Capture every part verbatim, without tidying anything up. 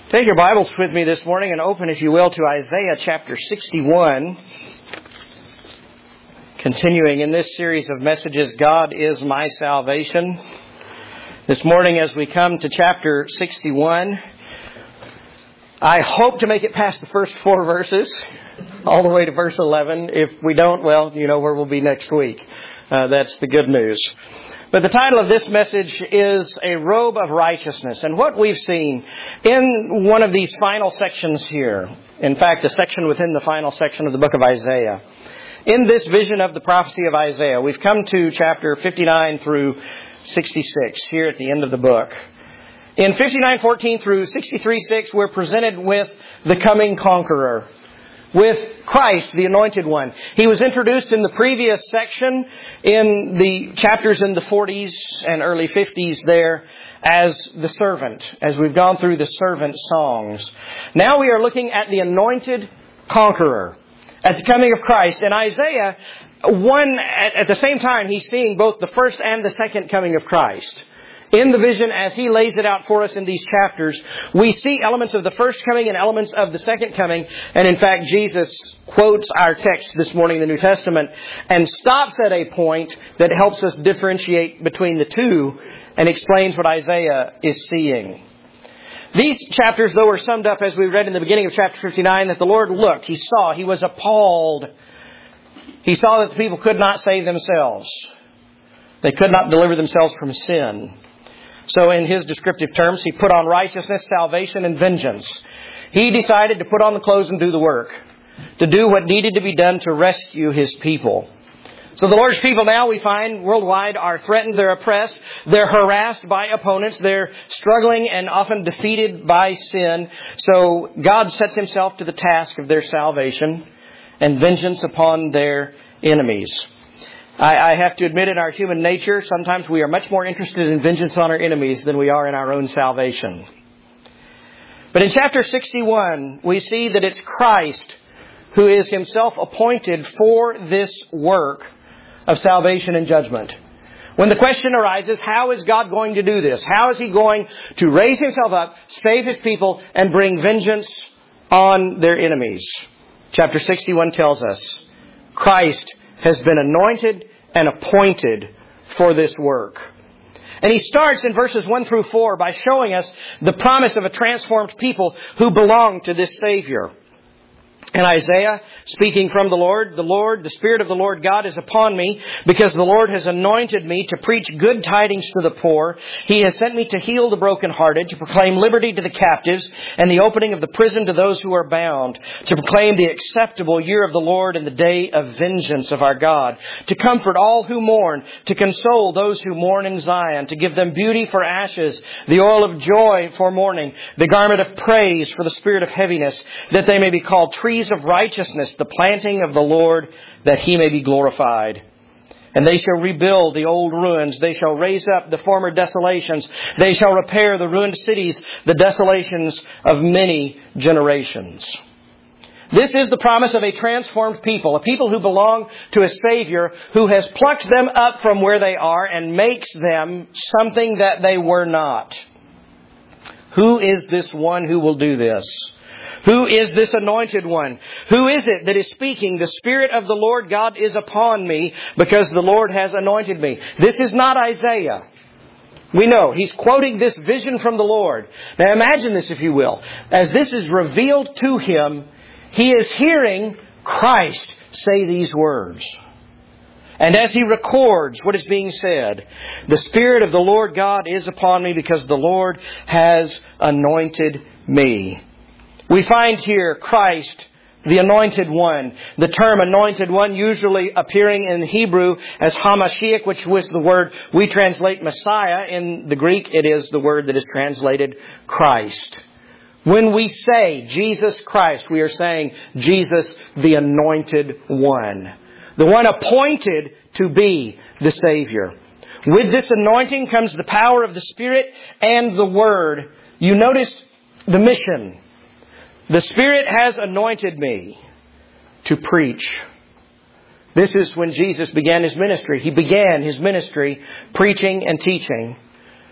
Take your Bibles with me this morning and open, if you will, to Isaiah chapter sixty-one. Continuing in this series of messages, God is my salvation. This morning as we come to chapter sixty-one, I hope to make it past the first four verses, all the way to verse eleven. If we don't, well, you know where we'll be next week. Uh, that's the good news. But the title of this message is A Robe of Righteousness. And what we've seen in one of these final sections here, in fact, a section within the final section of the book of Isaiah, in this vision of the prophecy of Isaiah, we've come to chapter fifty-nine through sixty-six here at the end of the book. In fifty-nine fourteen through sixty-three six, we're presented with the coming conqueror, with Christ, the Anointed One. He was introduced in the previous section in the chapters in the forties and early fifties there as the servant, as we've gone through the servant songs. Now we are looking at the Anointed Conqueror, at the coming of Christ. And Isaiah, one at the same time, he's seeing both the first and the second coming of Christ. In the vision, as he lays it out for us in these chapters, we see elements of the first coming and elements of the second coming. And in fact, Jesus quotes our text this morning in the New Testament and stops at a point that helps us differentiate between the two and explains what Isaiah is seeing. These chapters, though, are summed up, as we read in the beginning of chapter fifty-nine, that the Lord looked, He saw, He was appalled. He saw that the people could not save themselves. They could not deliver themselves from sin. So in His descriptive terms, He put on righteousness, salvation, and vengeance. He decided to put on the clothes and do the work, to do what needed to be done to rescue His people. So the Lord's people now, we find, worldwide are threatened, they're oppressed, they're harassed by opponents, they're struggling and often defeated by sin. So God sets Himself to the task of their salvation and vengeance upon their enemies. I have to admit, in our human nature, sometimes we are much more interested in vengeance on our enemies than we are in our own salvation. But in chapter sixty-one, we see that it's Christ who is Himself appointed for this work of salvation and judgment. When the question arises, how is God going to do this? How is He going to raise Himself up, save His people, and bring vengeance on their enemies? Chapter sixty-one tells us Christ has been anointed and appointed for this work. And he starts in verses one through four by showing us the promise of a transformed people who belong to this Savior. And Isaiah, speaking from the Lord, the Lord, the Spirit of the Lord God is upon me, because the Lord has anointed me to preach good tidings to the poor. He has sent me to heal the brokenhearted, to proclaim liberty to the captives, and the opening of the prison to those who are bound, to proclaim the acceptable year of the Lord and the day of vengeance of our God, to comfort all who mourn, to console those who mourn in Zion, to give them beauty for ashes, the oil of joy for mourning, the garment of praise for the spirit of heaviness, that they may be called trees of righteousness, the planting of the Lord, that He may be glorified. And they shall rebuild the old ruins. They shall raise up the former desolations. They shall repair the ruined cities, the desolations of many generations. This is the promise of a transformed people, a people who belong to a Savior who has plucked them up from where they are and makes them something that they were not. Who is this one who will do this? Who is this anointed one? Who is it that is speaking? The Spirit of the Lord God is upon me, because the Lord has anointed me. This is not Isaiah. We know he's quoting this vision from the Lord. Now imagine this, if you will. As this is revealed to him, he is hearing Christ say these words. And as he records what is being said, the Spirit of the Lord God is upon me, because the Lord has anointed me. We find here Christ, the Anointed One. The term Anointed One usually appearing in Hebrew as Hamashiach, which was the word we translate Messiah. In the Greek, it is the word that is translated Christ. When we say Jesus Christ, we are saying Jesus, the Anointed One. The one appointed to be the Savior. With this anointing comes the power of the Spirit and the Word. You notice the mission. The Spirit has anointed me to preach. This is when Jesus began His ministry. He began His ministry preaching and teaching.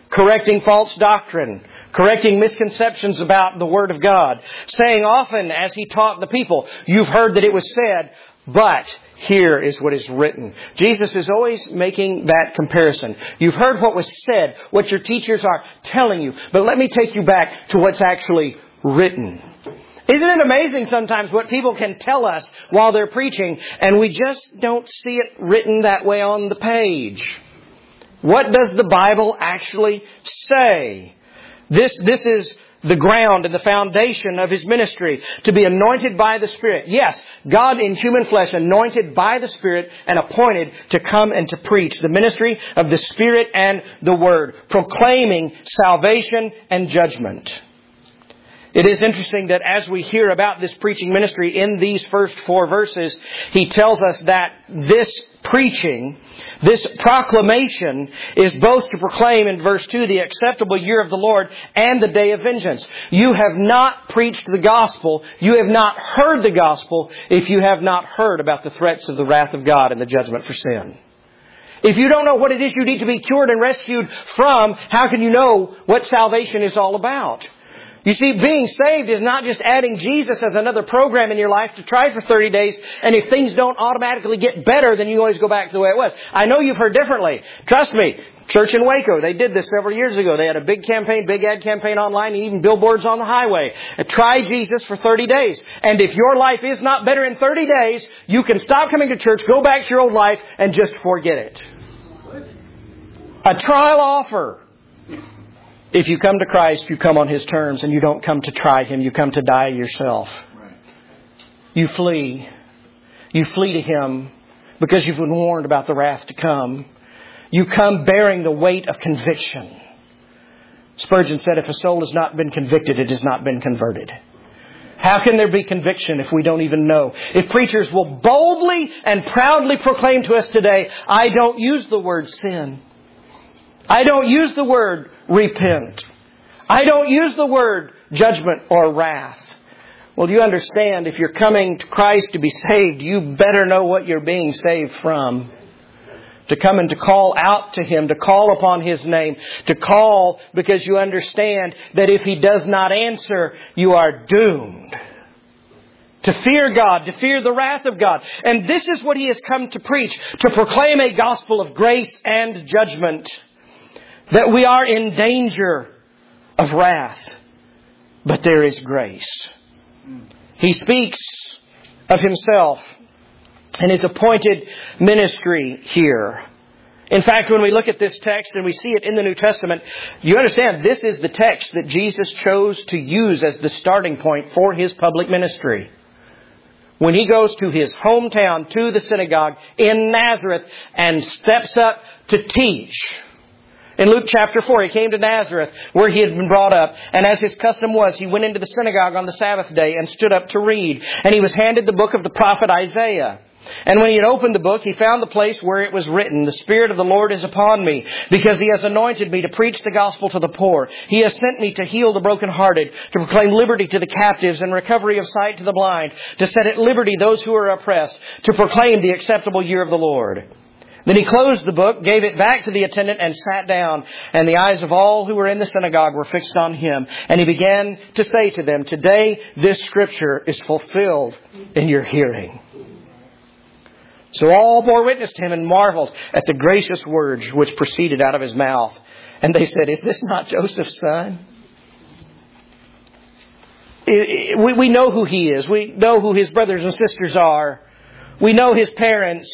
correcting false doctrine, correcting misconceptions about the Word of God, saying often as He taught the people, you've heard that it was said, but here is what is written. Jesus is always making that comparison. You've heard what was said, what your teachers are telling you, but let me take you back to what's actually written. Isn't it amazing sometimes what people can tell us while they're preaching, and we just don't see it written that way on the page? What does the Bible actually say? This, this is the ground and the foundation of His ministry, to be anointed by the Spirit. Yes, God in human flesh, anointed by the Spirit and appointed to come and to preach the ministry of the Spirit and the Word, proclaiming salvation and judgment. It is interesting that as we hear about this preaching ministry in these first four verses, He tells us that this preaching, this proclamation, is both to proclaim in verse two the acceptable year of the Lord and the day of vengeance. You have not preached the gospel, you have not heard the gospel, if you have not heard about the threats of the wrath of God and the judgment for sin. If you don't know what it is you need to be cured and rescued from, how can you know what salvation is all about? You see, being saved is not just adding Jesus as another program in your life to try for thirty days, and if things don't automatically get better, then you always go back to the way it was. I know you've heard differently. Trust me, Church in Waco, they did this several years ago. They had a big campaign, big ad campaign online, and even billboards on the highway. Try Jesus for thirty days. And if your life is not better in thirty days, you can stop coming to church, go back to your old life, and just forget it. A trial offer. If you come to Christ, you come on His terms, and you don't come to try Him. You come to die yourself. You flee. You flee to Him because you've been warned about the wrath to come. You come bearing the weight of conviction. Spurgeon said, if a soul has not been convicted, it has not been converted. How can there be conviction if we don't even know? If preachers will boldly and proudly proclaim to us today, I don't use the word sin. I don't use the word repent. I don't use the word judgment or wrath. Well, you understand, if you're coming to Christ to be saved, you better know what you're being saved from. To come and to call out to Him, to call upon His name, to call because you understand that if He does not answer, you are doomed. To fear God, to fear the wrath of God. And this is what He has come to preach, to proclaim a gospel of grace and judgment. That we are in danger of wrath, but there is grace. He speaks of Himself and His appointed ministry here. In fact, when we look at this text and we see it in the New Testament, you understand this is the text that Jesus chose to use as the starting point for His public ministry. When He goes to His hometown, to the synagogue in Nazareth, and steps up to teach. In Luke chapter four, He came to Nazareth where He had been brought up. And as His custom was, He went into the synagogue on the Sabbath day and stood up to read. And He was handed the book of the prophet Isaiah. And when He had opened the book, He found the place where it was written, the Spirit of the Lord is upon me, because He has anointed me to preach the gospel to the poor. He has sent me to heal the brokenhearted, to proclaim liberty to the captives and recovery of sight to the blind, to set at liberty those who are oppressed, to proclaim the acceptable year of the Lord. Then He closed the book, gave it back to the attendant, and sat down. And the eyes of all who were in the synagogue were fixed on Him. And He began to say to them, today this scripture is fulfilled in your hearing. So all bore witness to Him and marveled at the gracious words which proceeded out of His mouth. And they said, is this not Joseph's son? We know who He is. We know who His brothers and sisters are. We know His parents.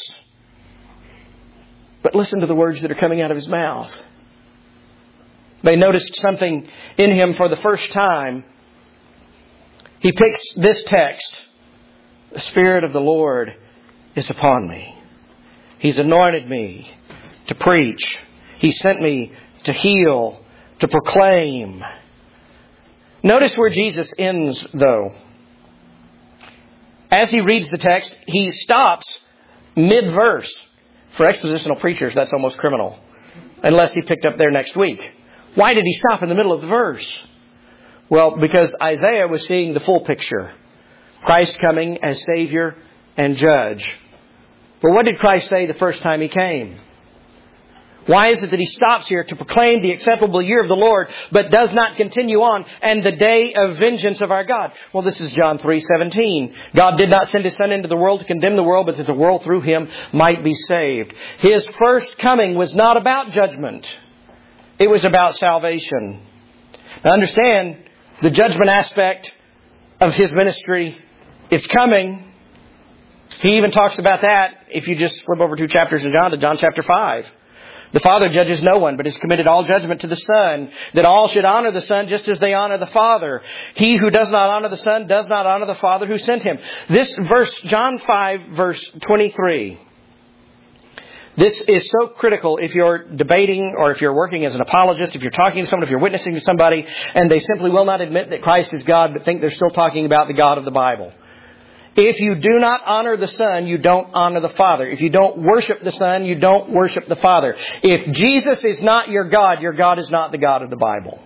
But listen to the words that are coming out of His mouth. They noticed something in Him for the first time. He picks this text. The Spirit of the Lord is upon me. He's anointed me to preach. He sent me to heal, to proclaim. Notice where Jesus ends, though. As He reads the text, He stops mid-verse. For expositional preachers, that's almost criminal. Unless He picked up there next week. Why did He stop in the middle of the verse? Well, because Isaiah was seeing the full picture. Christ coming as Savior and Judge. But what did Christ say the first time He came? Why is it that He stops here to proclaim the acceptable year of the Lord, but does not continue on, and the day of vengeance of our God? Well, this is John three seventeen. God did not send His Son into the world to condemn the world, but that the world through Him might be saved. His first coming was not about judgment. It was about salvation. Now understand, the judgment aspect of His ministry is coming. He even talks about that if you just flip over two chapters in John to John chapter five. The Father judges no one, but has committed all judgment to the Son, that all should honor the Son just as they honor the Father. He who does not honor the Son does not honor the Father who sent Him. This verse, John five, verse twenty-three. This is so critical if you're debating or if you're working as an apologist, if you're talking to someone, if you're witnessing to somebody, and they simply will not admit that Christ is God, but think they're still talking about the God of the Bible. If you do not honor the Son, you don't honor the Father. If you don't worship the Son, you don't worship the Father. If Jesus is not your God, your God is not the God of the Bible.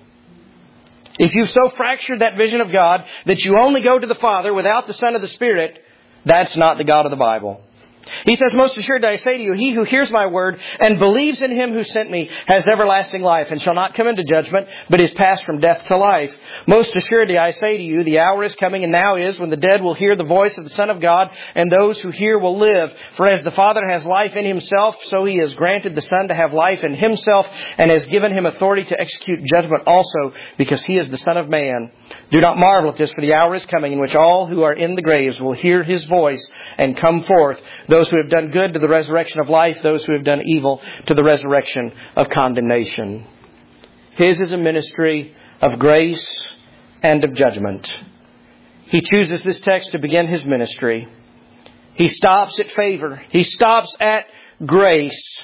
If you've so fractured that vision of God that you only go to the Father without the Son of the Spirit, that's not the God of the Bible. He says, most assuredly I say to you, he who hears my word and believes in Him who sent me has everlasting life and shall not come into judgment, but is passed from death to life. Most assuredly I say to you, the hour is coming and now is when the dead will hear the voice of the Son of God, and those who hear will live. For as the Father has life in Himself, so He has granted the Son to have life in Himself, and has given Him authority to execute judgment also, because He is the Son of Man. Do not marvel at this, for the hour is coming in which all who are in the graves will hear His voice and come forth. Those who have done good to the resurrection of life, those who have done evil to the resurrection of condemnation. His is a ministry of grace and of judgment. He chooses this text to begin His ministry. He stops at favor. He stops at grace.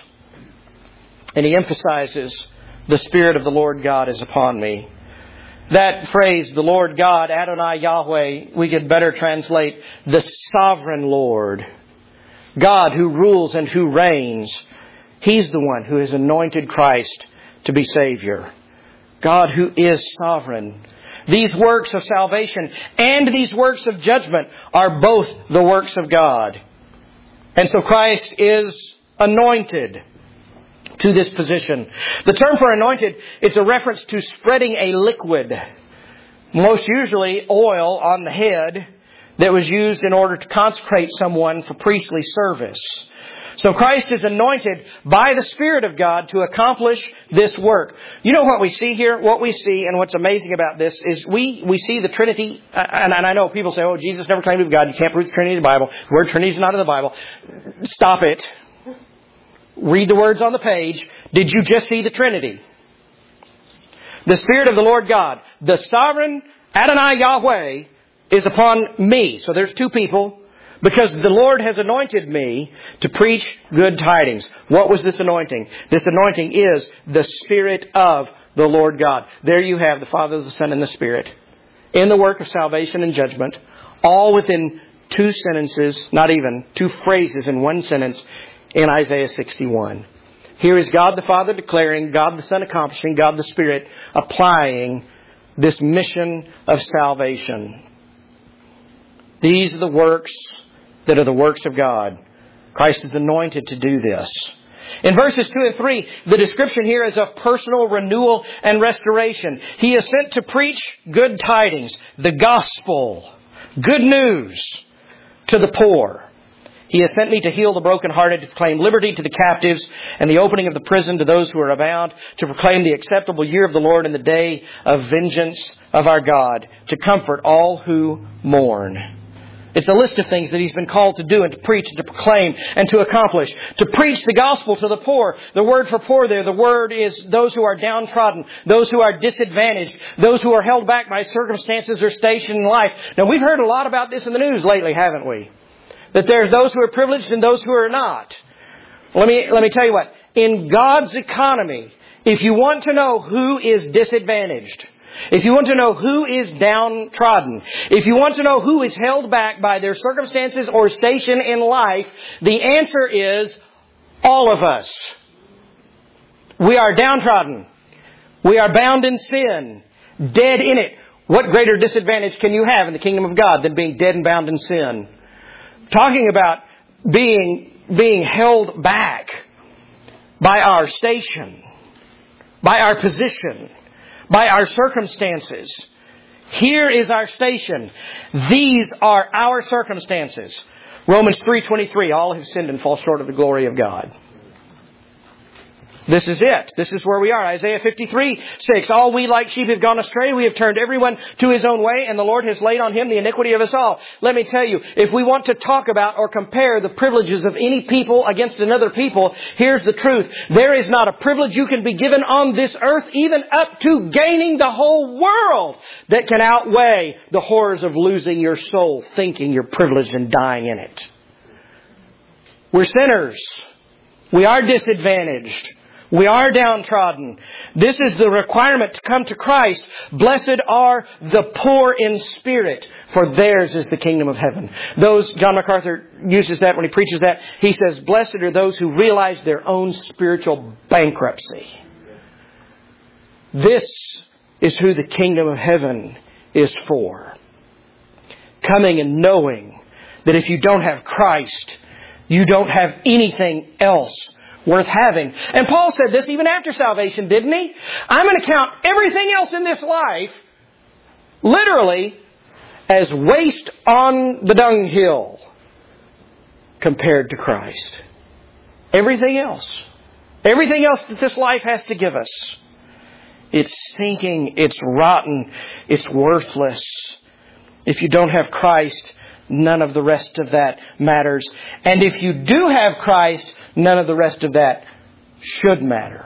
And He emphasizes, the Spirit of the Lord God is upon me. That phrase, the Lord God, Adonai Yahweh, we could better translate the sovereign Lord. God who rules and who reigns. He's the one who has anointed Christ to be Savior. God who is sovereign. These works of salvation and these works of judgment are both the works of God. And so Christ is anointed to this position. The term for anointed, it's a reference to spreading a liquid, most usually oil, on the head, that was used in order to consecrate someone for priestly service. So Christ is anointed by the Spirit of God to accomplish this work. You know what we see here? What we see, and what's amazing about this, is we, we see the Trinity, and, and I know people say, oh, Jesus never claimed to be God. You can't prove the Trinity in the Bible. The word Trinity is not in the Bible. Stop it. Read the words on the page. Did you just see the Trinity? The Spirit of the Lord God, the sovereign Adonai Yahweh, is upon me. So there's two people. Because the Lord has anointed me to preach good tidings. What was this anointing? This anointing is the Spirit of the Lord God. There you have the Father, the Son, and the Spirit. In the work of salvation and judgment. All within two sentences, not even, two phrases in one sentence in Isaiah sixty-one. Here is God the Father declaring, God the Son accomplishing, God the Spirit applying this mission of salvation. These are the works that are the works of God. Christ is anointed to do this. In verses two and three, the description here is of personal renewal and restoration. He is sent to preach good tidings, the gospel, good news to the poor. He has sent me to heal the brokenhearted, to proclaim liberty to the captives, and the opening of the prison to those who are bound, to proclaim the acceptable year of the Lord and the day of vengeance of our God, to comfort all who mourn. It's a list of things that He's been called to do and to preach and to proclaim and to accomplish. To preach the gospel to the poor. The word for poor there, the word is those who are downtrodden, those who are disadvantaged, those who are held back by circumstances or station in life. Now, we've heard a lot about this in the news lately, haven't we? That there's those who are privileged and those who are not. Let me, let me tell you what. In God's economy, if you want to know who is disadvantaged, if you want to know who is downtrodden, if you want to know who is held back by their circumstances or station in life, the answer is all of us. We are downtrodden. We are bound in sin, dead in it. What greater disadvantage can you have in the kingdom of God than being dead and bound in sin? Talking about being, being held back. by our station, by our position, by our circumstances. Here is our station. These are our circumstances. Romans three twenty-three, all have sinned and fall short of the glory of God. This is it. This is where we are. Isaiah fifty-three six. All we like sheep have gone astray. We have turned everyone to his own way, and the Lord has laid on him the iniquity of us all. Let me tell you, if we want to talk about or compare the privileges of any people against another people, here's the truth. There is not a privilege you can be given on this earth, even up to gaining the whole world, that can outweigh the horrors of losing your soul, thinking you're privileged and dying in it. We're sinners. We are disadvantaged. We are downtrodden. This is the requirement to come to Christ. Blessed are the poor in spirit, for theirs is the kingdom of heaven. Those, John MacArthur uses that when he preaches that. He says, blessed are those who realize their own spiritual bankruptcy. This is who the kingdom of heaven is for. Coming and knowing that if you don't have Christ, you don't have anything else worth having. And Paul said this even after salvation, didn't he? I'm going to count everything else in this life literally as waste on the dunghill compared to Christ. Everything else. Everything else that this life has to give us. It's sinking. It's rotten. It's worthless. If you don't have Christ, none of the rest of that matters. And if you do have Christ, none of the rest of that should matter.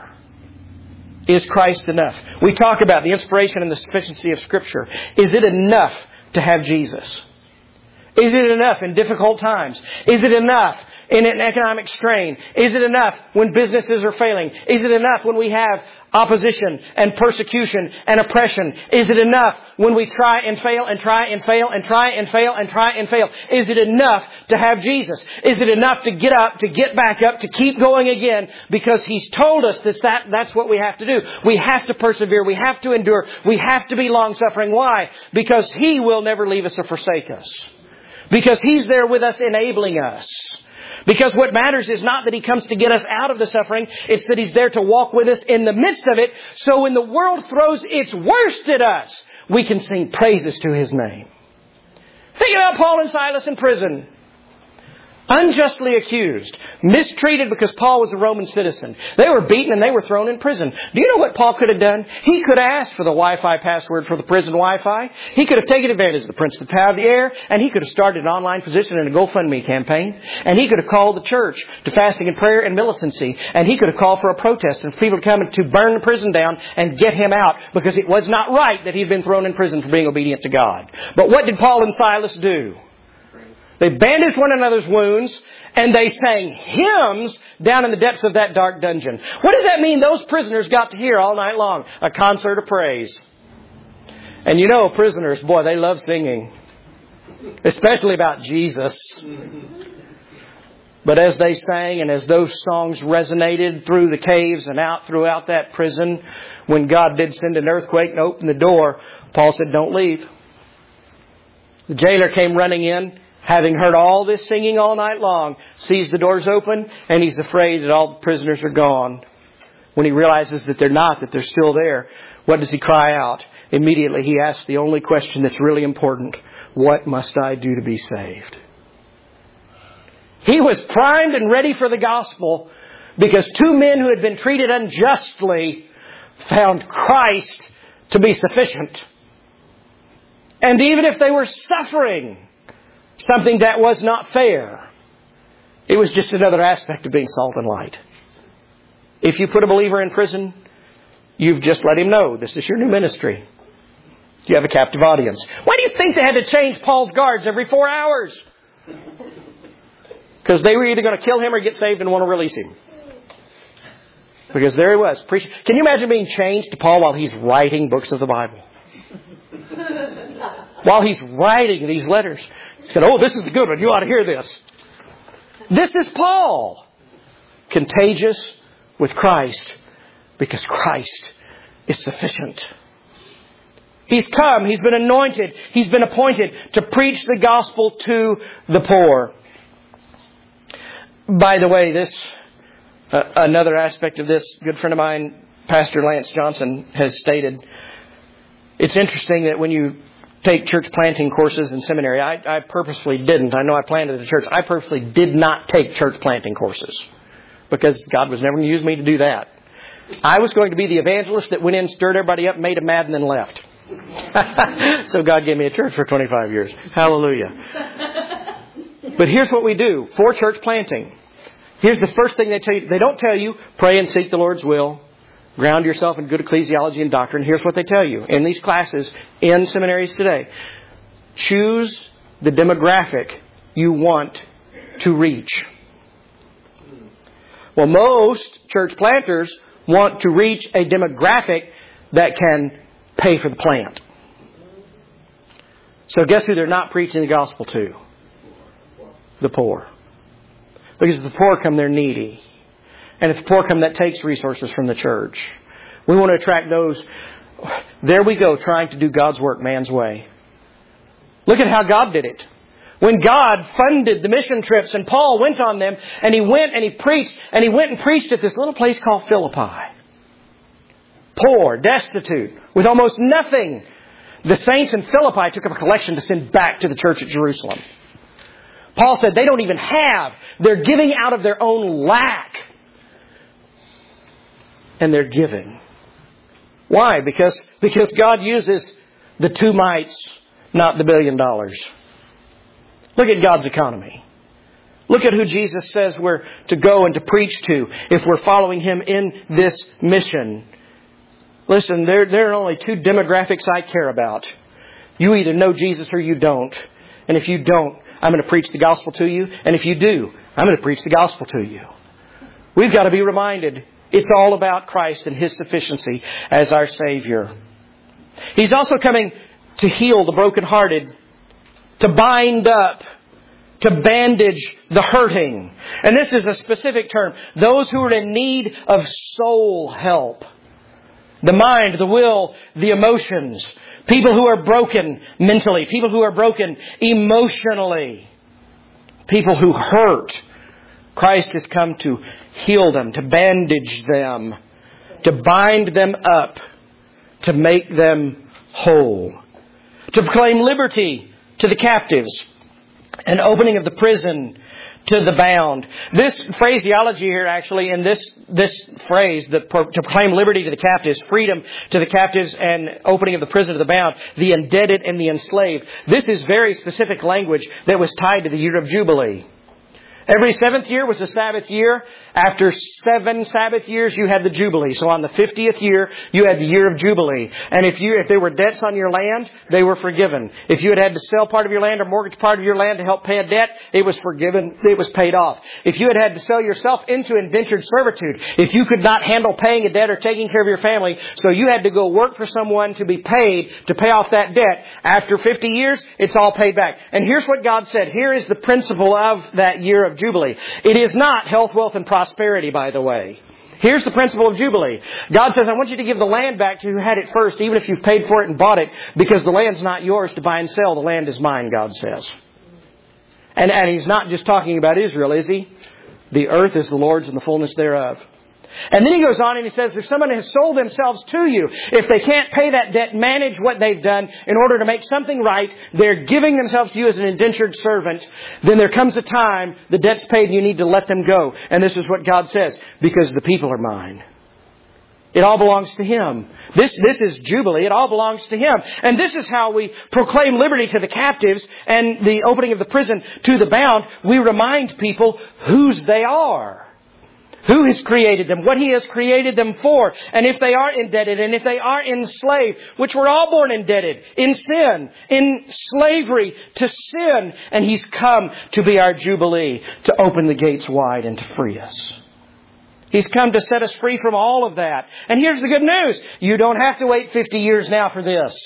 Is Christ enough? We talk about the inspiration and the sufficiency of Scripture. Is it enough to have Jesus? Is it enough in difficult times? Is it enough in an economic strain? Is it enough when businesses are failing? Is it enough when we have opposition and persecution and oppression? Is it enough when we try and fail and try and fail and try and fail and try and fail? Is it enough to have Jesus? Is it enough to get up, to get back up, to keep going again? Because He's told us that, that that's what we have to do. We have to persevere. We have to endure. We have to be long-suffering. Why? Because He will never leave us or forsake us. Because He's there with us, enabling us. Because what matters is not that He comes to get us out of the suffering. It's that He's there to walk with us in the midst of it. So when the world throws its worst at us, we can sing praises to His name. Think about Paul and Silas in prison. Unjustly accused. Mistreated because Paul was a Roman citizen. They were beaten and they were thrown in prison. Do you know what Paul could have done? He could have asked for the Wi-Fi password for the prison Wi-Fi. He could have taken advantage of the Prince of the Power of the Air. And he could have started an online position in a GoFundMe campaign. And he could have called the church to fasting and prayer and militancy. And he could have called for a protest and for people to come to burn the prison down and get him out. Because it was not right that he'd been thrown in prison for being obedient to God. But what did Paul and Silas do? They bandaged one another's wounds, and they sang hymns down in the depths of that dark dungeon. What does that mean those prisoners got to hear all night long? A concert of praise. And you know, prisoners, boy, they love singing. Especially about Jesus. But as they sang and as those songs resonated through the caves and out throughout that prison, when God did send an earthquake and open the door, Paul said, don't leave. The jailer came running in, having heard all this singing all night long, sees the doors open, and he's afraid that all the prisoners are gone. When he realizes that they're not, that they're still there, what does he cry out? Immediately he asks the only question that's really important. What must I do to be saved? He was primed and ready for the gospel because two men who had been treated unjustly found Christ to be sufficient. And even if they were suffering something that was not fair, it was just another aspect of being salt and light. If you put a believer in prison, you've just let him know this is your new ministry. You have a captive audience. Why do you think they had to change Paul's guards every four hours? Because they were either going to kill him or get saved and want to release him. Because there he was, preaching. Can you imagine being changed to Paul while he's writing books of the Bible? While he's writing these letters. He said, oh, this is a good one. You ought to hear this. This is Paul. Contagious with Christ. Because Christ is sufficient. He's come. He's been anointed. He's been appointed to preach the gospel to the poor. By the way, this Uh, another aspect of this, a good friend of mine, Pastor Lance Johnson, has stated, it's interesting that when you take church planting courses in seminary, I, I purposely didn't. I know I planted a church. I purposely did not take church planting courses because God was never going to use me to do that. I was going to be the evangelist that went in, stirred everybody up, made them mad, and then left. So God gave me a church for twenty-five years. Hallelujah. But here's what we do for church planting. Here's the first thing they tell you. They don't tell you, pray and seek the Lord's will. Ground yourself in good ecclesiology and doctrine. Here's what they tell you in these classes in seminaries today. Choose the demographic you want to reach. Well, most church planters want to reach a demographic that can pay for the plant. So guess who they're not preaching the gospel to? The poor. Because if the poor come, they're needy. And if the poor come, that takes resources from the church. We want to attract those. There we go, trying to do God's work man's way. Look at how God did it. When God funded the mission trips and Paul went on them and he went and he preached and he went and preached at this little place called Philippi. Poor, destitute, with almost nothing. The saints in Philippi took up a collection to send back to the church at Jerusalem. Paul said they don't even have. They're giving out of their own lack. And they're giving. Why? Because, because God uses the two mites, not the billion dollars. Look at God's economy. Look at who Jesus says we're to go and to preach to if we're following Him in this mission. Listen, there, there are only two demographics I care about. You either know Jesus or you don't. And if you don't, I'm going to preach the gospel to you. And if you do, I'm going to preach the gospel to you. We've got to be reminded it's all about Christ and His sufficiency as our Savior. He's also coming to heal the brokenhearted, to bind up, to bandage the hurting. And this is a specific term. Those who are in need of soul help. The mind, the will, the emotions. People who are broken mentally. People who are broken emotionally. People who hurt. Christ has come to heal them, to bandage them, to bind them up, to make them whole. To proclaim liberty to the captives, an opening of the prison to the bound. This phraseology here actually, in this this phrase, the, to proclaim liberty to the captives, freedom to the captives, and opening of the prison to the bound, the indebted and the enslaved. This is very specific language that was tied to the year of Jubilee. Every seventh year was a Sabbath year. After seven Sabbath years, you had the Jubilee. So on the fiftieth year, you had the year of Jubilee. And if you, if there were debts on your land, they were forgiven. If you had had to sell part of your land or mortgage part of your land to help pay a debt, it was forgiven, it was paid off. If you had had to sell yourself into indentured servitude, if you could not handle paying a debt or taking care of your family, so you had to go work for someone to be paid to pay off that debt, after fifty years, it's all paid back. And here's what God said. Here is the principle of that year of Jubilee. It is not health, wealth, and prosperity, by the way. Here's the principle of Jubilee. God says, I want you to give the land back to who had it first, even if you've paid for it and bought it, because the land's not yours to buy and sell. The land is mine, God says. And, and He's not just talking about Israel, is He? The earth is the Lord's and the fullness thereof. And then He goes on and He says, if someone has sold themselves to you, if they can't pay that debt, manage what they've done in order to make something right, they're giving themselves to you as an indentured servant, then there comes a time the debt's paid and you need to let them go. And this is what God says, because the people are mine. It all belongs to Him. This, this is Jubilee. It all belongs to Him. And this is how we proclaim liberty to the captives and the opening of the prison to the bound. We remind people whose they are. Who has created them, what He has created them for. And if they are indebted and if they are enslaved, which we're all born indebted, in sin, in slavery to sin. And He's come to be our Jubilee, to open the gates wide and to free us. He's come to set us free from all of that. And here's the good news. You don't have to wait fifty years now for this.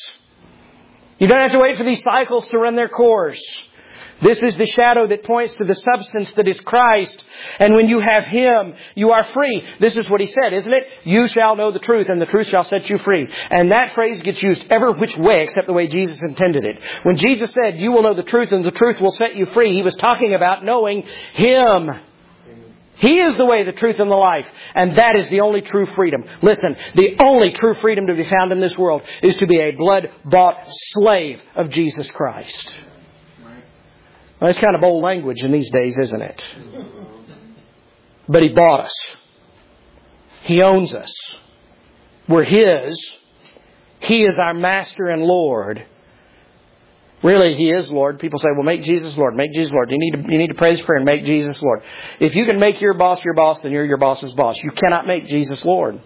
You don't have to wait for these cycles to run their course. This is the shadow that points to the substance that is Christ. And when you have Him, you are free. This is what He said, isn't it? You shall know the truth, and the truth shall set you free. And that phrase gets used every which way except the way Jesus intended it. When Jesus said, you will know the truth, and the truth will set you free, He was talking about knowing Him. He is the way, the truth, and the life. And that is the only true freedom. Listen, the only true freedom to be found in this world is to be a blood-bought slave of Jesus Christ. Well, that's kind of bold language in these days, isn't it? But He bought us. He owns us. We're His. He is our Master and Lord. Really, He is Lord. People say, well, make Jesus Lord. Make Jesus Lord. You need to, you need to pray this prayer and make Jesus Lord. If you can make your boss your boss, then you're your boss's boss. You cannot make Jesus Lord.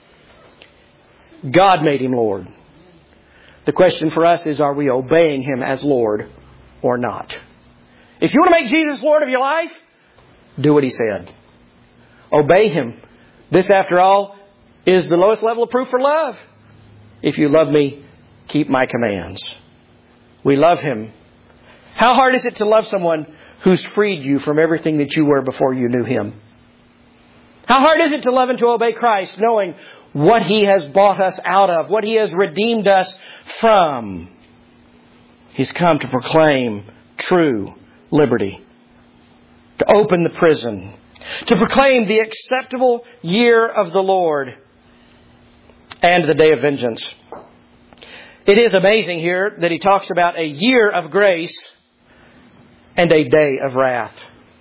God made Him Lord. The question for us is, are we obeying Him as Lord or not? If you want to make Jesus Lord of your life, do what He said. Obey Him. This, after all, is the lowest level of proof for love. If you love Me, keep My commands. We love Him. How hard is it to love someone who's freed you from everything that you were before you knew Him? How hard is it to love and to obey Christ, knowing what He has bought us out of, what He has redeemed us from? He's come to proclaim true liberty, to open the prison, to proclaim the acceptable year of the Lord and the day of vengeance. It is amazing here that He talks about a year of grace and a day of wrath.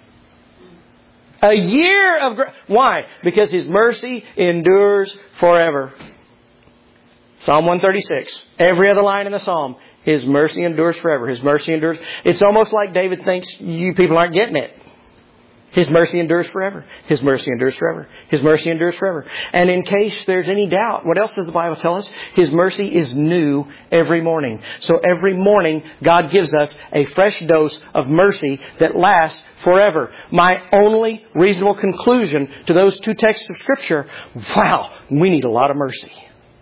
A year of grace. Why? Because His mercy endures forever. Psalm one thirty-six. Every other line in the Psalm. His mercy endures forever. His mercy endures. It's almost like David thinks you people aren't getting it. His mercy endures forever. His mercy endures forever. His mercy endures forever. And in case there's any doubt, what else does the Bible tell us? His mercy is new every morning. So every morning, God gives us a fresh dose of mercy that lasts forever. My only reasonable conclusion to those two texts of Scripture, wow, we need a lot of mercy.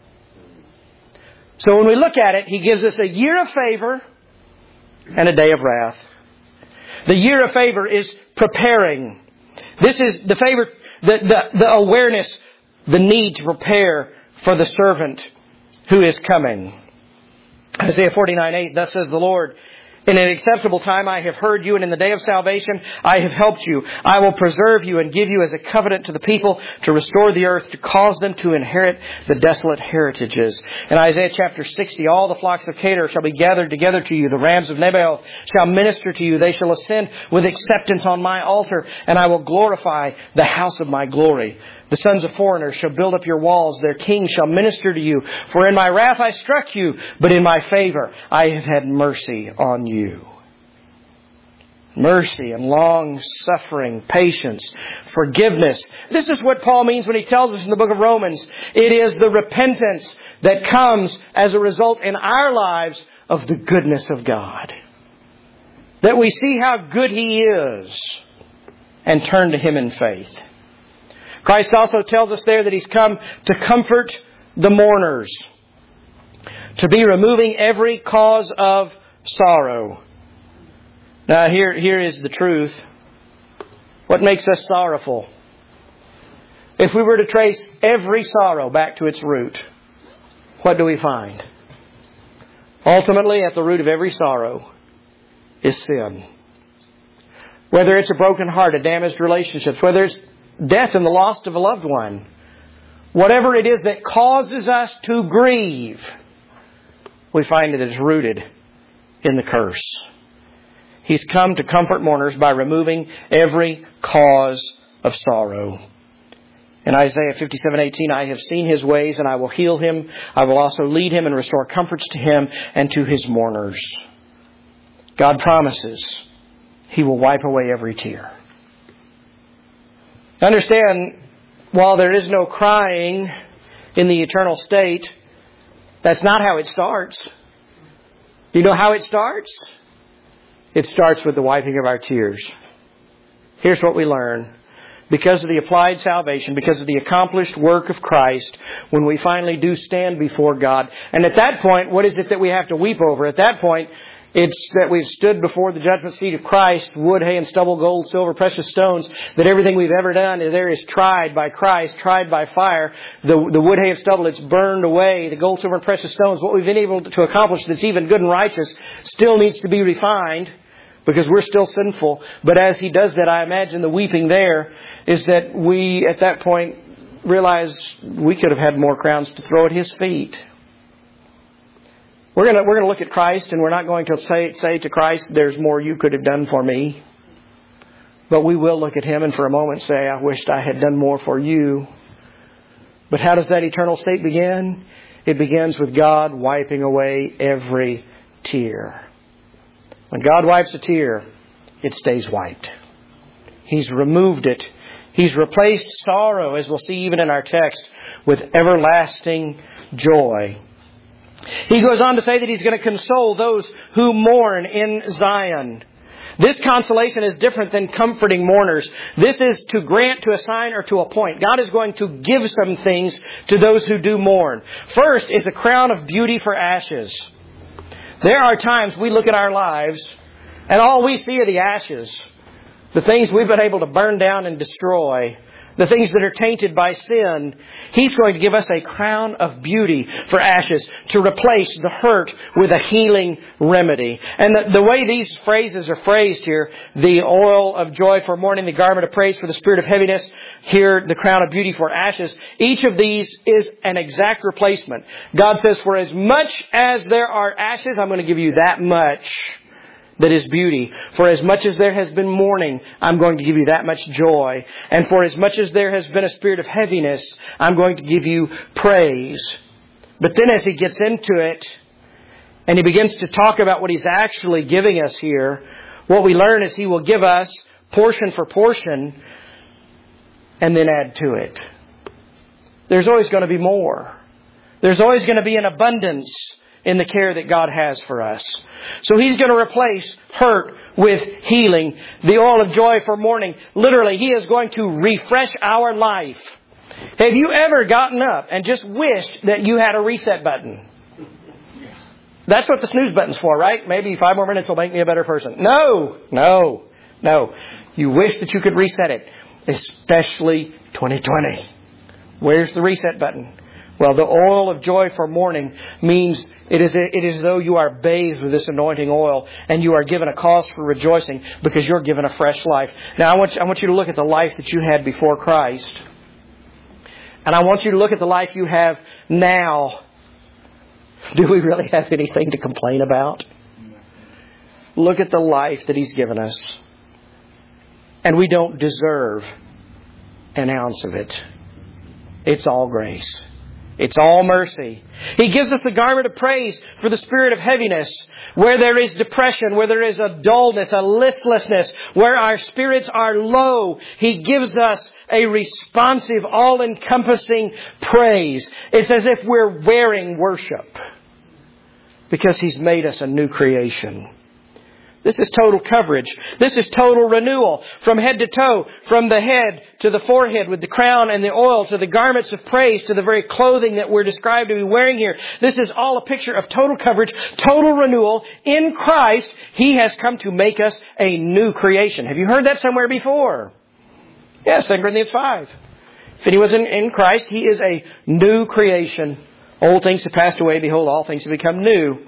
So when we look at it, He gives us a year of favor and a day of wrath. The year of favor is preparing. This is the favor, the, the, the awareness, the need to prepare for the servant who is coming. Isaiah forty-nine eight, thus says the Lord, in an acceptable time I have heard you, and in the day of salvation I have helped you. I will preserve you and give you as a covenant to the people, to restore the earth, to cause them to inherit the desolate heritages. In Isaiah chapter sixty, all the flocks of Kedar shall be gathered together to you. The rams of Nebaioth shall minister to you. They shall ascend with acceptance on my altar, and I will glorify the house of my glory. The sons of foreigners shall build up your walls. Their kings shall minister to you. For in my wrath I struck you, but in my favor I have had mercy on you. Mercy and long-suffering, patience, forgiveness. This is what Paul means when he tells us in the book of Romans. It is the repentance that comes as a result in our lives of the goodness of God. That we see how good He is and turn to Him in faith. Christ also tells us there that He's come to comfort the mourners, to be removing every cause of sorrow. Now here, here is the truth. What makes us sorrowful? If we were to trace every sorrow back to its root, what do we find? Ultimately, at the root of every sorrow is sin. Whether it's a broken heart, a damaged relationships, whether it's death and the loss of a loved one, whatever it is that causes us to grieve, we find that it's rooted in the curse. He's come to comfort mourners by removing every cause of sorrow. In Isaiah fifty-seven eighteen, I have seen His ways and I will heal him. I will also lead him and restore comforts to him and to his mourners. God promises He will wipe away every tear. Understand, while there is no crying in the eternal state, that's not how it starts. Do you know how it starts? It starts with the wiping of our tears. Here's what we learn. Because of the applied salvation, because of the accomplished work of Christ, when we finally do stand before God, and at that point, what is it that we have to weep over? At that point, it's that we've stood before the judgment seat of Christ, wood, hay, and stubble, gold, silver, precious stones, that everything we've ever done there is tried by Christ, tried by fire. The, the wood, hay, and stubble, it's burned away. The gold, silver, and precious stones, what we've been able to accomplish that's even good and righteous, still needs to be refined. because we're still sinful. But as He does that, I imagine the weeping there is that we, at that point, realize we could have had more crowns to throw at His feet. We're going to we're going to look at Christ, and we're not going to say, say to Christ, there's more you could have done for me. But we will look at Him and for a moment say, I wished I had done more for you. But how does that eternal state begin? It begins with God wiping away every tear. When God wipes a tear, it stays wiped. He's removed it. He's replaced sorrow, as we'll see even in our text, with everlasting joy. He goes on to say that He's going to console those who mourn in Zion. This consolation is different than comforting mourners. This is to grant, to assign, or to appoint. God is going to give some things to those who do mourn. First is a crown of beauty for ashes. There are times we look at our lives and all we see are the ashes. The things we've been able to burn down and destroy. The things that are tainted by sin. He's going to give us a crown of beauty for ashes to replace the hurt with a healing remedy. And the, the way these phrases are phrased here, the oil of joy for mourning, the garment of praise for the spirit of heaviness, here the crown of beauty for ashes. Each of these is an exact replacement. God says, for as much as there are ashes, I'm going to give you that much that is beauty. For as much as there has been mourning, I'm going to give you that much joy. And for as much as there has been a spirit of heaviness, I'm going to give you praise. But then as He gets into it, and He begins to talk about what He's actually giving us here, what we learn is He will give us portion for portion, and then add to it. There's always going to be more. There's always going to be an abundance in the care that God has for us. So He's going to replace hurt with healing. The oil of joy for mourning. Literally, He is going to refresh our life. Have you ever gotten up and just wished that you had a reset button? That's what the snooze button's for, right? Maybe five more minutes will make me a better person. No, no, no. You wish that you could reset it. Especially twenty twenty. Where's the reset button? Well, the oil of joy for mourning means it is it is as though you are bathed with this anointing oil and you are given a cause for rejoicing because you're given a fresh life. Now, I want you, I want you to look at the life that you had before Christ. And I want you to look at the life you have now. Do we really have anything to complain about? Look at the life that He's given us. And we don't deserve an ounce of it. It's all grace. It's all mercy. He gives us the garment of praise for the spirit of heaviness. Where there is depression, where there is a dullness, a listlessness, where our spirits are low, He gives us a responsive, all-encompassing praise. It's as if we're wearing worship. Because He's made us a new creation. This is total coverage. This is total renewal. From head to toe, from the head to the forehead with the crown and the oil to the garments of praise to the very clothing that we're described to be wearing here. This is all a picture of total coverage, total renewal. In Christ, He has come to make us a new creation. Have you heard that somewhere before? Yes, Second Corinthians five. If anyone is in, in Christ, he is a new creation. Old things have passed away. Behold, all things have become new.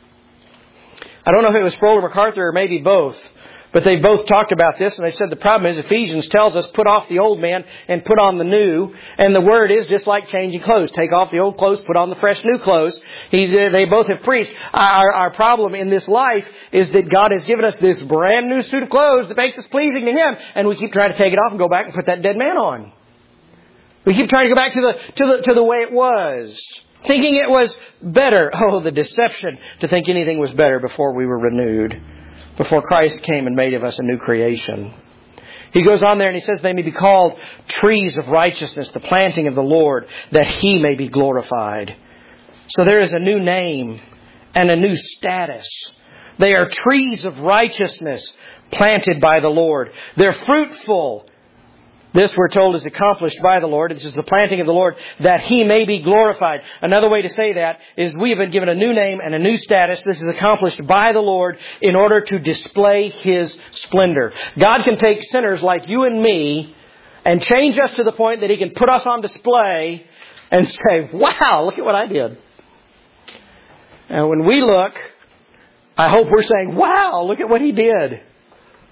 I don't know if it was Sproul or MacArthur or maybe both, but they both talked about this, and they said the problem is Ephesians tells us put off the old man and put on the new, and the word is just like changing clothes. Take off the old clothes, put on the fresh new clothes. He, they both have preached. Our, our problem in this life is that God has given us this brand new suit of clothes that makes us pleasing to Him, and we keep trying to take it off and go back and put that dead man on. We keep trying to go back to the to the to the way it was. Thinking it was better. Oh, the deception to think anything was better before we were renewed. Before Christ came and made of us a new creation. He goes on there and He says they may be called trees of righteousness, the planting of the Lord, that He may be glorified. So there is a new name and a new status. They are trees of righteousness planted by the Lord. They're fruitful. This, we're told, is accomplished by the Lord. This is the planting of the Lord, that He may be glorified. Another way to say that is we have been given a new name and a new status. This is accomplished by the Lord in order to display His splendor. God can take sinners like you and me and change us to the point that He can put us on display and say, wow, look at what I did. And when we look, I hope we're saying, wow, look at what He did.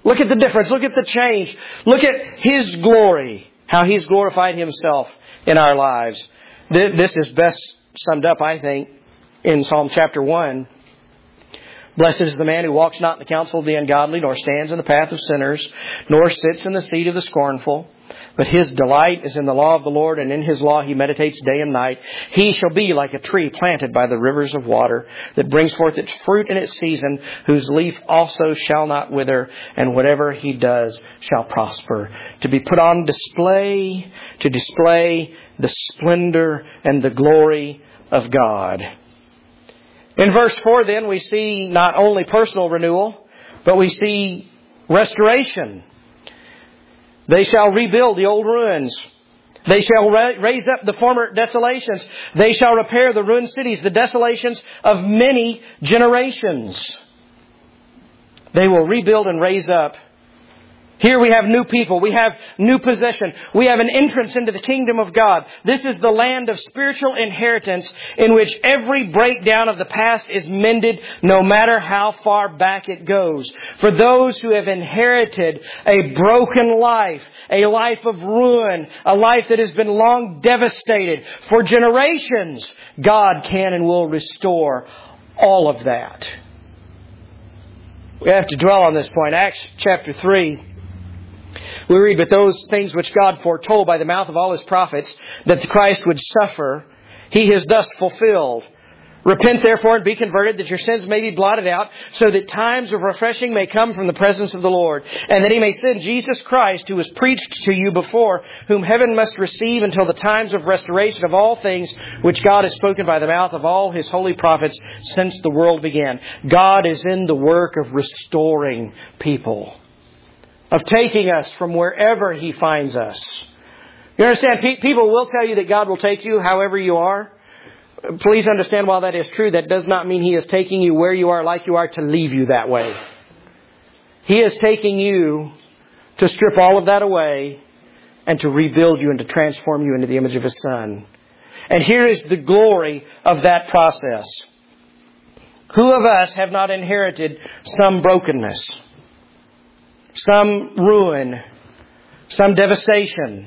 Look at the difference. Look at the change. Look at His glory. How He's glorified Himself in our lives. This is best summed up, I think, in Psalm chapter one. Blessed is the man who walks not in the counsel of the ungodly, nor stands in the path of sinners, nor sits in the seat of the scornful. But his delight is in the law of the Lord, and in His law he meditates day and night. He shall be like a tree planted by the rivers of water, that brings forth its fruit in its season, whose leaf also shall not wither, and whatever he does shall prosper. To be put on display, to display the splendor and the glory of God. In verse four then, we see not only personal renewal, but we see restoration. They shall rebuild the old ruins. They shall ra- raise up the former desolations. They shall repair the ruined cities, the desolations of many generations. They will rebuild and raise up. Here we have new people. We have new possession. We have an entrance into the kingdom of God. This is the land of spiritual inheritance in which every breakdown of the past is mended, no matter how far back it goes. For those who have inherited a broken life, a life of ruin, a life that has been long devastated for generations, God can and will restore all of that. We have to dwell on this point. Acts chapter three. We read, but those things which God foretold by the mouth of all His prophets, that the Christ would suffer, He has thus fulfilled. Repent therefore and be converted, that your sins may be blotted out, so that times of refreshing may come from the presence of the Lord, and that He may send Jesus Christ, who was preached to you before, whom heaven must receive until the times of restoration of all things which God has spoken by the mouth of all His holy prophets since the world began. God is in the work of restoring people, of taking us from wherever He finds us. You understand? Pe- people will tell you that God will take you however you are. Please understand, while that is true, that does not mean He is taking you where you are like you are to leave you that way. He is taking you to strip all of that away and to rebuild you and to transform you into the image of His Son. And here is the glory of that process. Who of us have not inherited some brokenness, some ruin, some devastation?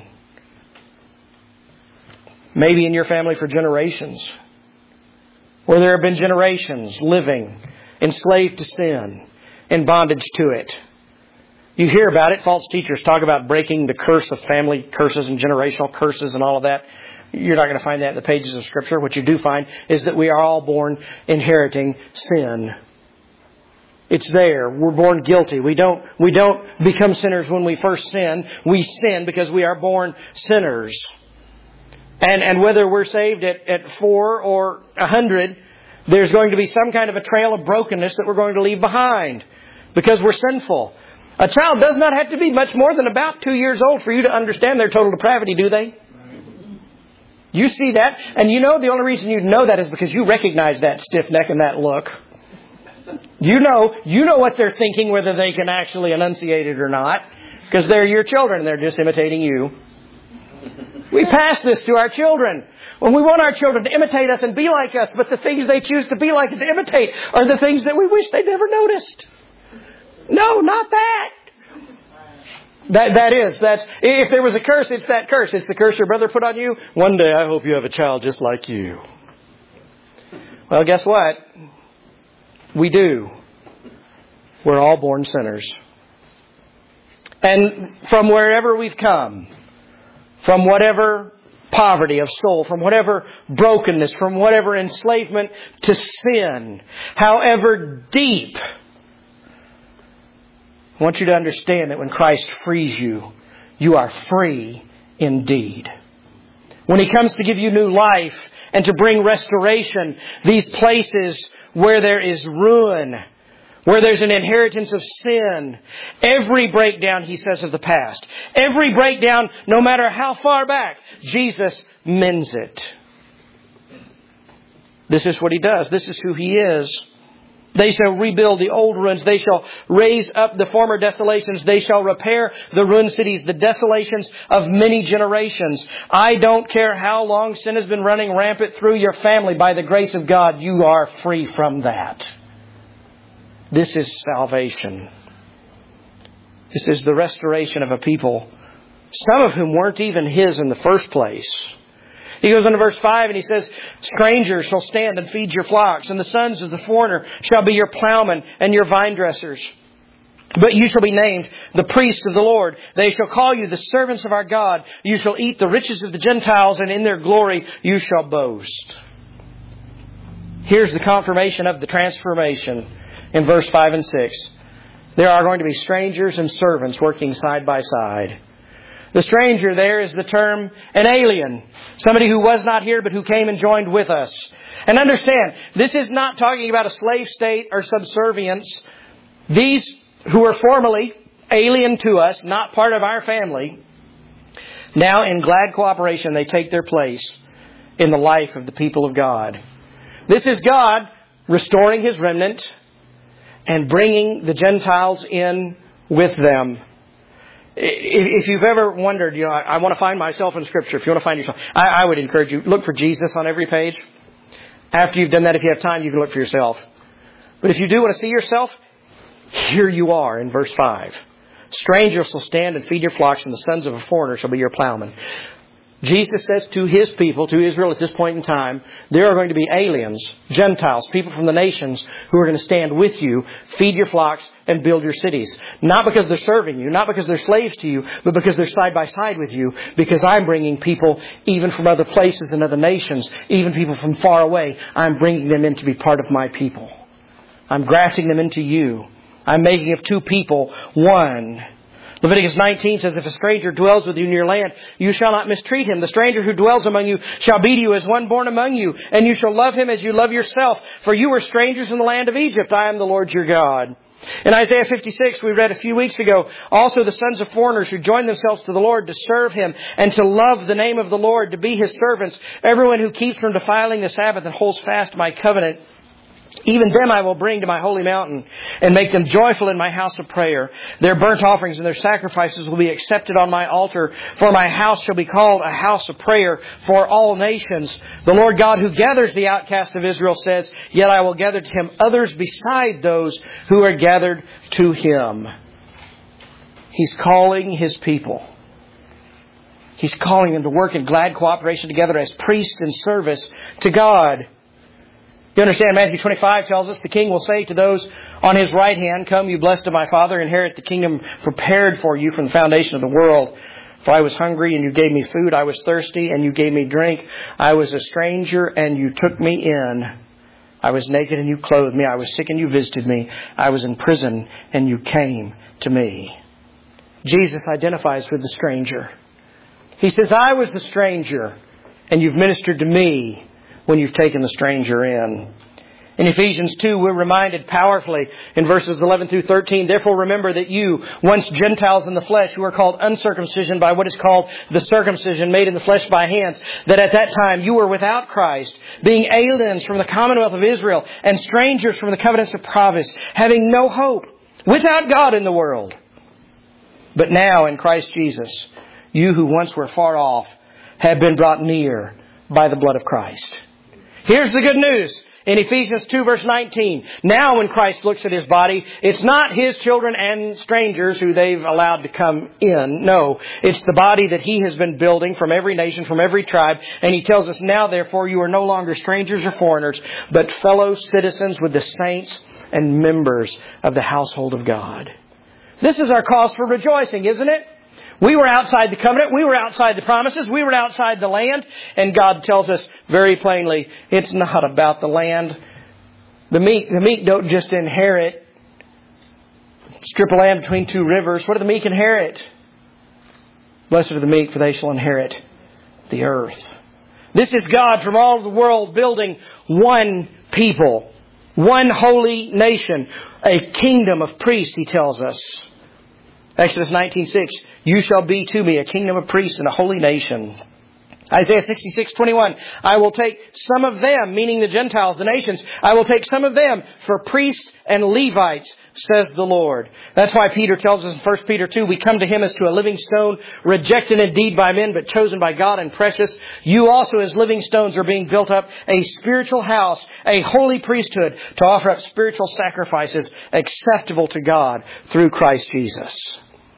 Maybe in your family for generations, where there have been generations living enslaved to sin, in bondage to it. You hear about it. False teachers talk about breaking the curse of family curses and generational curses and all of that. You're not going to find that in the pages of Scripture. What you do find is that we are all born inheriting sin. It's there. We're born guilty. We don't, we don't become sinners when we first sin. We sin because we are born sinners. And, and whether we're saved at, at four or a hundred, there's going to be some kind of a trail of brokenness that we're going to leave behind because we're sinful. A child does not have to be much more than about two years old for you to understand their total depravity, do they? You see that, and you know the only reason you know that is because you recognize that stiff neck and that look. You know, you know what they're thinking, whether they can actually enunciate it or not, because they're your children and they're just imitating you. We pass this to our children. When we want our children to imitate us and be like us, but the things they choose to be like and to imitate are the things that we wish they'd never noticed. No, not that. That that is. That's if there was a curse, it's that curse. It's the curse your brother put on you. One day I hope you have a child just like you. Well, guess what? We do. We're all born sinners. And from wherever we've come, from whatever poverty of soul, from whatever brokenness, from whatever enslavement to sin, however deep, I want you to understand that when Christ frees you, you are free indeed. When He comes to give you new life and to bring restoration, these places where there is ruin, where there's an inheritance of sin, every breakdown, He says, of the past, every breakdown, no matter how far back, Jesus mends it. This is what He does. This is who He is. They shall rebuild the old ruins. They shall raise up the former desolations. They shall repair the ruined cities, the desolations of many generations. I don't care how long sin has been running rampant through your family. By the grace of God, you are free from that. This is salvation. This is the restoration of a people, some of whom weren't even His in the first place. He goes on to verse five and he says, strangers shall stand and feed your flocks, and the sons of the foreigner shall be your plowmen and your vine dressers. But you shall be named the priests of the Lord. They shall call you the servants of our God. You shall eat the riches of the Gentiles, and in their glory you shall boast. Here's the confirmation of the transformation in verse five and six. There are going to be strangers and servants working side by side. The stranger there is the term an alien. Somebody who was not here but who came and joined with us. And understand, this is not talking about a slave state or subservience. These who were formerly alien to us, not part of our family, now in glad cooperation they take their place in the life of the people of God. This is God restoring His remnant and bringing the Gentiles in with them. If you've ever wondered, you know, I want to find myself in Scripture. If you want to find yourself, I, I would encourage you, look for Jesus on every page. After you've done that, if you have time, you can look for yourself. But if you do want to see yourself, here you are in verse five. Strangers shall stand and feed your flocks, and the sons of a foreigner shall be your plowmen. Jesus says to His people, to Israel at this point in time, there are going to be aliens, Gentiles, people from the nations who are going to stand with you, feed your flocks, and build your cities. Not because they're serving you, not because they're slaves to you, but because they're side by side with you. Because I'm bringing people even from other places and other nations, even people from far away. I'm bringing them in to be part of my people. I'm grafting them into you. I'm making of two people one. Leviticus nineteen says, if a stranger dwells with you in your land, you shall not mistreat him. The stranger who dwells among you shall be to you as one born among you, and you shall love him as you love yourself. For you were strangers in the land of Egypt. I am the Lord your God. In Isaiah fifty-six, we read a few weeks ago, also the sons of foreigners who join themselves to the Lord to serve Him and to love the name of the Lord, to be His servants. Everyone who keeps from defiling the Sabbath and holds fast my covenant, even them I will bring to my holy mountain and make them joyful in my house of prayer. Their burnt offerings and their sacrifices will be accepted on my altar. For my house shall be called a house of prayer for all nations. The Lord God who gathers the outcasts of Israel says, yet I will gather to Him others beside those who are gathered to Him. He's calling His people. He's calling them to work in glad cooperation together as priests in service to God. You understand, Matthew twenty-five tells us the King will say to those on His right hand, come, you blessed of my Father, inherit the kingdom prepared for you from the foundation of the world. For I was hungry and you gave me food. I was thirsty and you gave me drink. I was a stranger and you took me in. I was naked and you clothed me. I was sick and you visited me. I was in prison and you came to me. Jesus identifies with the stranger. He says, I was the stranger and you've ministered to me when you've taken the stranger in. In Ephesians two, we're reminded powerfully in verses eleven through thirteen, therefore remember that you, once Gentiles in the flesh, who are called uncircumcision by what is called the circumcision made in the flesh by hands, that at that time you were without Christ, being aliens from the commonwealth of Israel and strangers from the covenants of promise, having no hope, without God in the world. But now in Christ Jesus, you who once were far off have been brought near by the blood of Christ. Here's the good news. In Ephesians two verse nineteen, now when Christ looks at His body, it's not His children and strangers who they've allowed to come in. No, it's the body that He has been building from every nation, from every tribe. And He tells us now, therefore, you are no longer strangers or foreigners, but fellow citizens with the saints and members of the household of God. This is our cause for rejoicing, isn't it? We were outside the covenant. We were outside the promises. We were outside the land. And God tells us very plainly, it's not about the land. The meek, the meek don't just inherit, strip of land between two rivers. What do the meek inherit? Blessed are the meek, for they shall inherit the earth. This is God from all of the world building one people, one holy nation, a kingdom of priests, He tells us. Exodus nineteen six, you shall be to me a kingdom of priests and a holy nation. Isaiah sixty-six twenty-one, I will take some of them, meaning the Gentiles, the nations, I will take some of them for priests and Levites, says the Lord. That's why Peter tells us in First Peter two, we come to Him as to a living stone, rejected indeed by men, but chosen by God and precious. You also as living stones are being built up a spiritual house, a holy priesthood, to offer up spiritual sacrifices acceptable to God through Christ Jesus.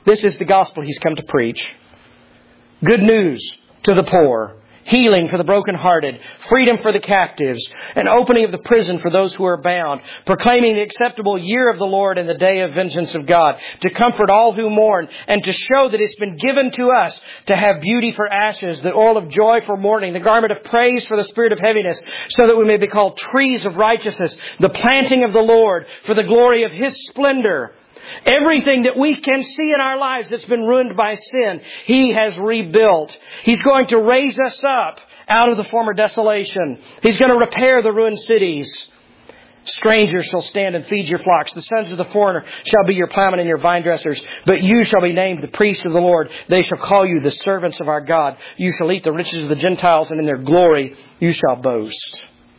This is the gospel He's come to preach. Good news to the poor. Healing for the brokenhearted, freedom for the captives, an opening of the prison for those who are bound, proclaiming the acceptable year of the Lord and the day of vengeance of God, to comfort all who mourn, and to show that it's been given to us to have beauty for ashes, the oil of joy for mourning, the garment of praise for the spirit of heaviness, so that we may be called trees of righteousness, the planting of the Lord for the glory of His splendor. Everything that we can see in our lives that's been ruined by sin, He has rebuilt. He's going to raise us up out of the former desolation. He's going to repair the ruined cities. Strangers shall stand and feed your flocks. The sons of the foreigner shall be your plowmen and your vine dressers. But you shall be named the priests of the Lord. They shall call you the servants of our God. You shall eat the riches of the Gentiles, and in their glory you shall boast.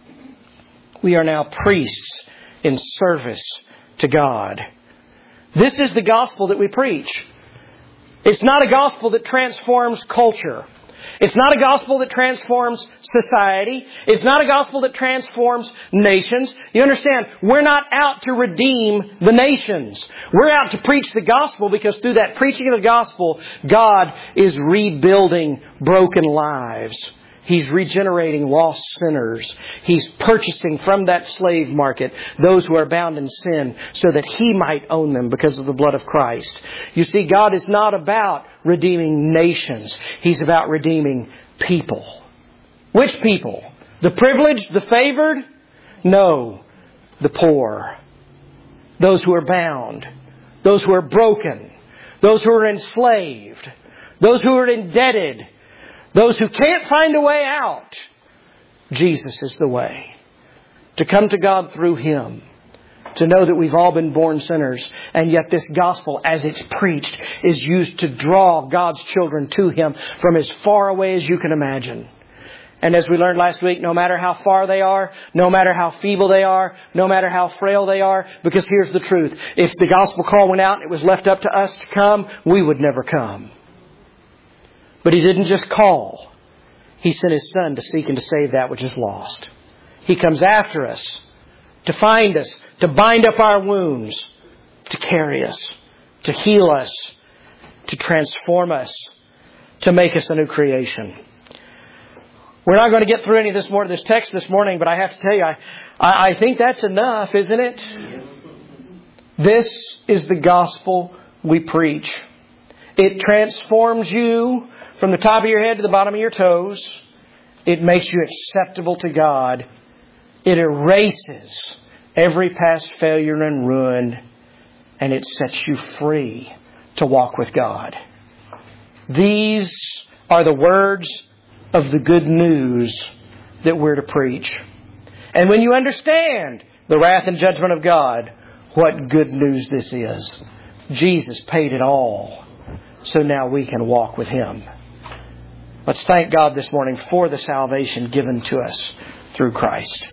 We are now priests in service to God. This is the gospel that we preach. It's not a gospel that transforms culture. It's not a gospel that transforms society. It's not a gospel that transforms nations. You understand, we're not out to redeem the nations. We're out to preach the gospel, because through that preaching of the gospel, God is rebuilding broken lives. He's regenerating lost sinners. He's purchasing from that slave market those who are bound in sin, so that He might own them because of the blood of Christ. You see, God is not about redeeming nations. He's about redeeming people. Which people? The privileged, the favored? No, the poor. Those who are bound. Those who are broken. Those who are enslaved. Those who are indebted. Those who can't find a way out. Jesus is the way. To come to God through Him. To know that we've all been born sinners. And yet this gospel, as it's preached, is used to draw God's children to Him from as far away as you can imagine. And as we learned last week, no matter how far they are, no matter how feeble they are, no matter how frail they are, because here's the truth. If the gospel call went out and it was left up to us to come, we would never come. But He didn't just call. He sent His Son to seek and to save that which is lost. He comes after us to find us, to bind up our wounds, to carry us, to heal us, to transform us, to make us a new creation. We're not going to get through any of this more this text this morning, but I have to tell you, I, I, I think that's enough, isn't it? This is the gospel we preach. It transforms you from the top of your head to the bottom of your toes. It makes you acceptable to God. It erases every past failure and ruin. And it sets you free to walk with God. These are the words of the good news that we're to preach. And when you understand the wrath and judgment of God, what good news this is. Jesus paid it all. So now we can walk with Him. Let's thank God this morning for the salvation given to us through Christ.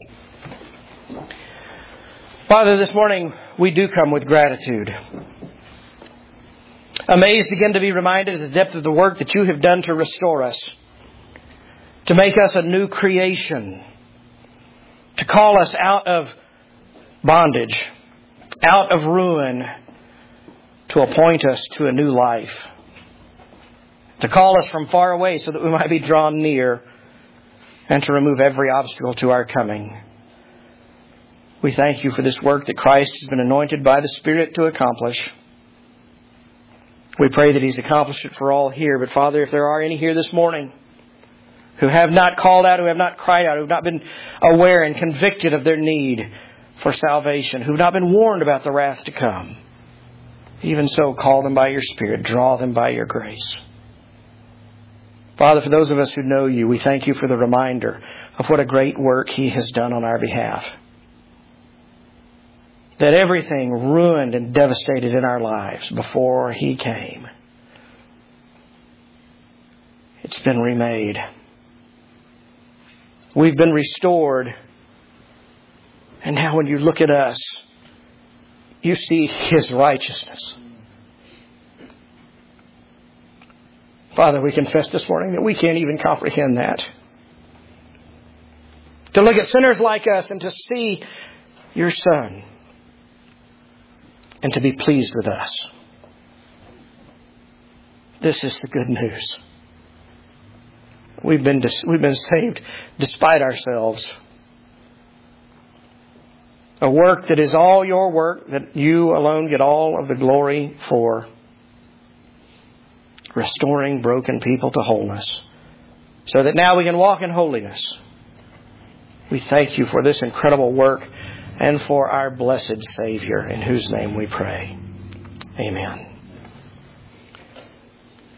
Father, this morning we do come with gratitude. Amazed again to be reminded of the depth of the work that You have done to restore us. To make us a new creation. To call us out of bondage. Out of ruin. To appoint us to a new life. To call us from far away so that we might be drawn near, and to remove every obstacle to our coming. We thank You for this work that Christ has been anointed by the Spirit to accomplish. We pray that He's accomplished it for all here. But Father, if there are any here this morning who have not called out, who have not cried out, who have not been aware and convicted of their need for salvation, who have not been warned about the wrath to come, even so, call them by Your Spirit, draw them by Your grace. Father, for those of us who know You, we thank You for the reminder of what a great work He has done on our behalf. That everything ruined and devastated in our lives before He came, it's been remade. We've been restored. And now when you look at us, you see His righteousness. Father, we confess this morning that we can't even comprehend that. To look at sinners like us and to see Your Son and to be pleased with us. This is the good news. We've been we've been saved despite ourselves. A work that is all your work, that you alone get all of the glory for. Restoring broken people to wholeness, so that now we can walk in holiness. We thank you for this incredible work and for our blessed Savior, in whose name we pray. Amen.